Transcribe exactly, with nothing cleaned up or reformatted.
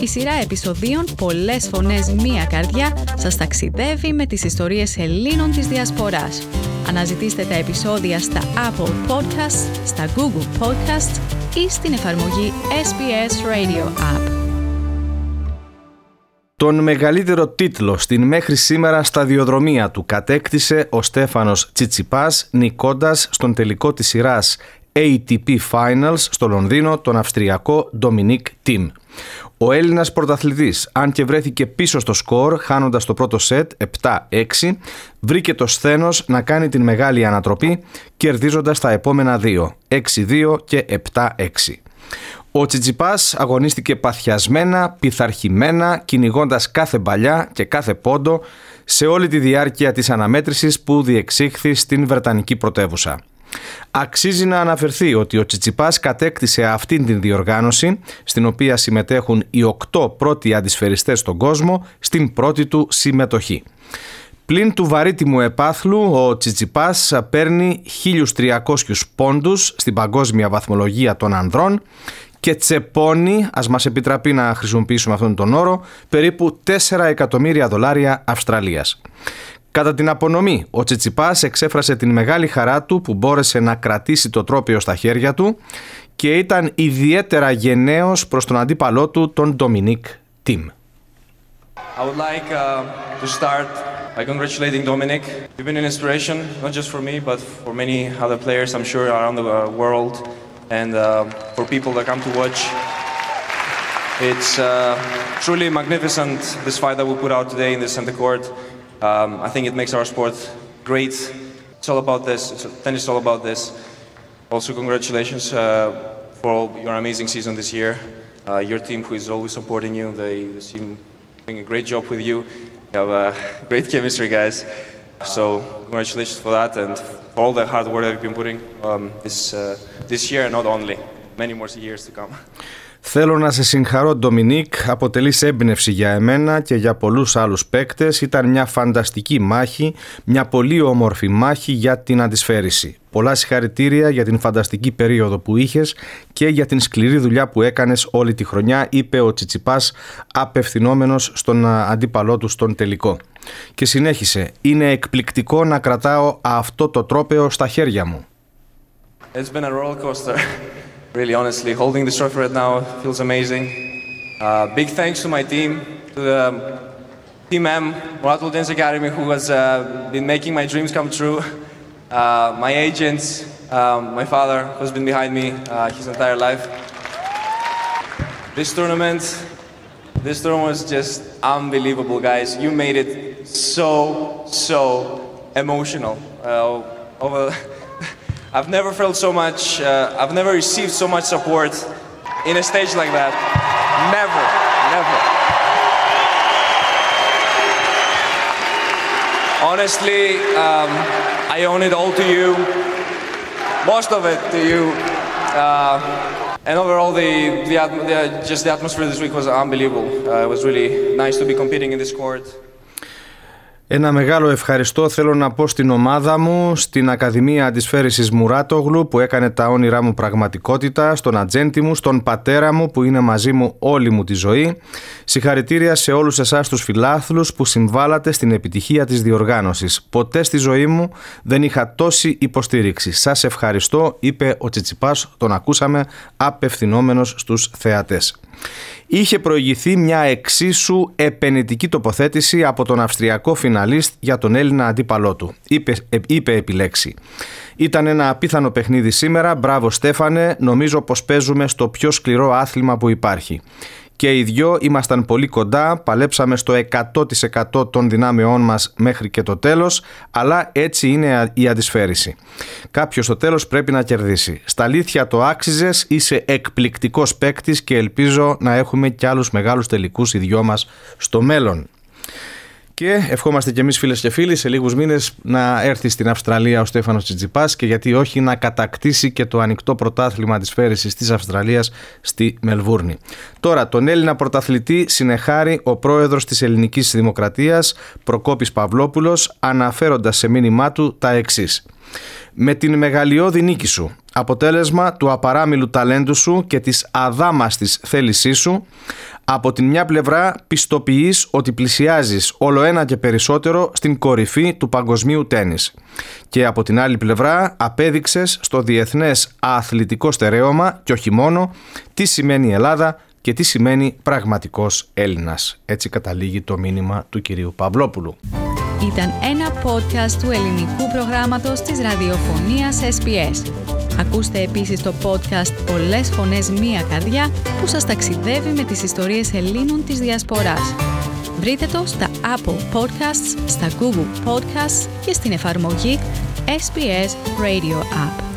Η σειρά επεισοδίων «Πολλές φωνές, μία καρδιά» σας ταξιδεύει με τις ιστορίες Ελλήνων της Διασποράς. Αναζητήστε τα επεισόδια στα Apple Podcasts, στα Google Podcasts ή στην εφαρμογή ες μπι ες Radio App. Τον μεγαλύτερο τίτλο στην μέχρι σήμερα σταδιοδρομία του κατέκτησε ο Στέφανος Τσιτσιπάς, νικώντας στον τελικό της σειράς έι τι πι Finals στο Λονδίνο τον Αυστριακό Ντομινίκ Θήμ. Ο Έλληνας πρωταθλητής, αν και βρέθηκε πίσω στο σκορ χάνοντας το πρώτο σετ επτά έξι, βρήκε το σθένος να κάνει την μεγάλη ανατροπή κερδίζοντας τα επόμενα δύο, έξι δύο και επτά έξι. Ο Τσιτσιπάς αγωνίστηκε παθιασμένα, πειθαρχημένα, κυνηγώντας κάθε μπαλιά και κάθε πόντο σε όλη τη διάρκεια της αναμέτρησης που διεξήχθη στην Βρετανική πρωτεύουσα. Αξίζει να αναφερθεί ότι ο Τσιτσιπάς κατέκτησε αυτήν την διοργάνωση, στην οποία συμμετέχουν οι οκτώ πρώτοι αντισφαιριστές στον κόσμο, στην πρώτη του συμμετοχή. Πλην του βαρύτιμου επάθλου, ο Τσιτσιπάς παίρνει χίλιους τριακόσιους πόντους στην παγκόσμια βαθμολογία των ανδρών και τσεπώνει, ας μας επιτραπεί να χρησιμοποιήσουμε αυτόν τον όρο, περίπου τέσσερα εκατομμύρια δολάρια Αυστραλίας. Κατά την απονομή, ο Τσιτσιπάς εξέφρασε την μεγάλη χαρά του που μπόρεσε να κρατήσει το τρόπαιο στα χέρια του και ήταν ιδιαίτερα γενναίος προς τον αντίπαλό του, τον Ντομινίκ Θήμ. I would like uh, to start by congratulating Dominic. You've been an inspiration, not just for me, but for many other players, I'm sure, around the uh, world, and uh, for people that come to watch. It's uh, truly magnificent, this fight that we put out today in the center court. Um, I think it makes our sport great. It's all about this. It's, tennis is all about this. Also, congratulations uh, for all your amazing season this year. Uh, your team, who is always supporting you, they seem doing a great job with you. You have a great chemistry, guys. So, congratulations for that and for all the hard work that you've been putting um, this uh, this year, and not only many more years to come. Θέλω να σε συγχαρώ, Ντομινίκ, αποτελείς έμπνευση για εμένα και για πολλούς άλλους παίκτες. Ήταν μια φανταστική μάχη, μια πολύ όμορφη μάχη για την αντισφαίριση. Πολλά συγχαρητήρια για την φανταστική περίοδο που είχες και για την σκληρή δουλειά που έκανες όλη τη χρονιά, είπε ο Τσιτσιπάς απευθυνόμενος στον αντίπαλό του στον τελικό. Και συνέχισε, είναι εκπληκτικό να κρατάω αυτό το τρόπαιο στα χέρια μου. It's been a roller coaster. Really, honestly, holding this trophy right now feels amazing. Uh, big thanks to my team, to the Team M, Murat Deniz Academy, who has uh, been making my dreams come true. Uh, my agents, um, my father, who's been behind me uh, his entire life. This tournament, this tournament was just unbelievable, guys. You made it so, so emotional. Uh, over. I've never felt so much, uh, I've never received so much support in a stage like that. Never, never. Honestly, um, I owe it all to you, most of it to you. Uh, and overall, the, the, the, just the atmosphere this week was unbelievable. Uh, it was really nice to be competing in this court. Ένα μεγάλο ευχαριστώ θέλω να πω στην ομάδα μου, στην Ακαδημία Αντισφαίρισης Μουράτογλου που έκανε τα όνειρά μου πραγματικότητα, στον ατζέντη μου, στον πατέρα μου που είναι μαζί μου όλη μου τη ζωή. Συγχαρητήρια σε όλους εσάς τους φιλάθλους που συμβάλατε στην επιτυχία της διοργάνωσης. Ποτέ στη ζωή μου δεν είχα τόση υποστήριξη. Σας ευχαριστώ, είπε ο Τσιτσιπάς, τον ακούσαμε απευθυνόμενος στους θεατές. Είχε προηγηθεί μια εξίσου επενετική τοποθέτηση από τον Αυστριακό φιναλίστ για τον Έλληνα αντίπαλό του. Είπε, ε, είπε επιλέξει. Ήταν ένα απίθανο παιχνίδι σήμερα, μπράβο Στέφανε, νομίζω πως παίζουμε στο πιο σκληρό άθλημα που υπάρχει. Και οι δυο ήμασταν πολύ κοντά, παλέψαμε στο εκατό τοις εκατό των δυνάμεών μας μέχρι και το τέλος, αλλά έτσι είναι η αντισφαίριση. Κάποιος στο τέλος πρέπει να κερδίσει. Στα αλήθεια το άξιζες, είσαι εκπληκτικός παίκτης και ελπίζω να έχουμε κι άλλους μεγάλους τελικούς οι δυο μας στο μέλλον. Και ευχόμαστε κι εμείς φίλες και φίλοι σε λίγους μήνες να έρθει στην Αυστραλία ο Στέφανος Τσιτσιπάς και γιατί όχι να κατακτήσει και το ανοιχτό πρωτάθλημα αντισφαίρισης της Αυστραλίας στη Μελβούρνη. Τώρα τον Έλληνα πρωταθλητή συνεχάρει ο πρόεδρος της Ελληνικής Δημοκρατίας Προκόπης Παυλόπουλος αναφέροντας σε μήνυμά του τα εξής. Με την μεγαλειώδη νίκη σου, αποτέλεσμα του απαράμιλου ταλέντου σου και της αδάμαστης θέλησής σου, Από την μια πλευρά πιστοποιείς ότι πλησιάζεις όλο ένα και περισσότερο στην κορυφή του παγκοσμίου τένις. Και από την άλλη πλευρά απέδειξες στο διεθνές αθλητικό στερέωμα και όχι μόνο τι σημαίνει Ελλάδα και τι σημαίνει πραγματικός Έλληνας. Έτσι καταλήγει το μήνυμα του κυρίου Παυλόπουλου. Ήταν ένα podcast του ελληνικού προγράμματος της ραδιοφωνίας ες μπι ες. Ακούστε επίσης το podcast «Πολλές φωνές, μία καρδιά» που σας ταξιδεύει με τις ιστορίες Ελλήνων της Διασποράς. Βρείτε το στα Apple Podcasts, στα Google Podcasts και στην εφαρμογή ες μπι ες Radio App.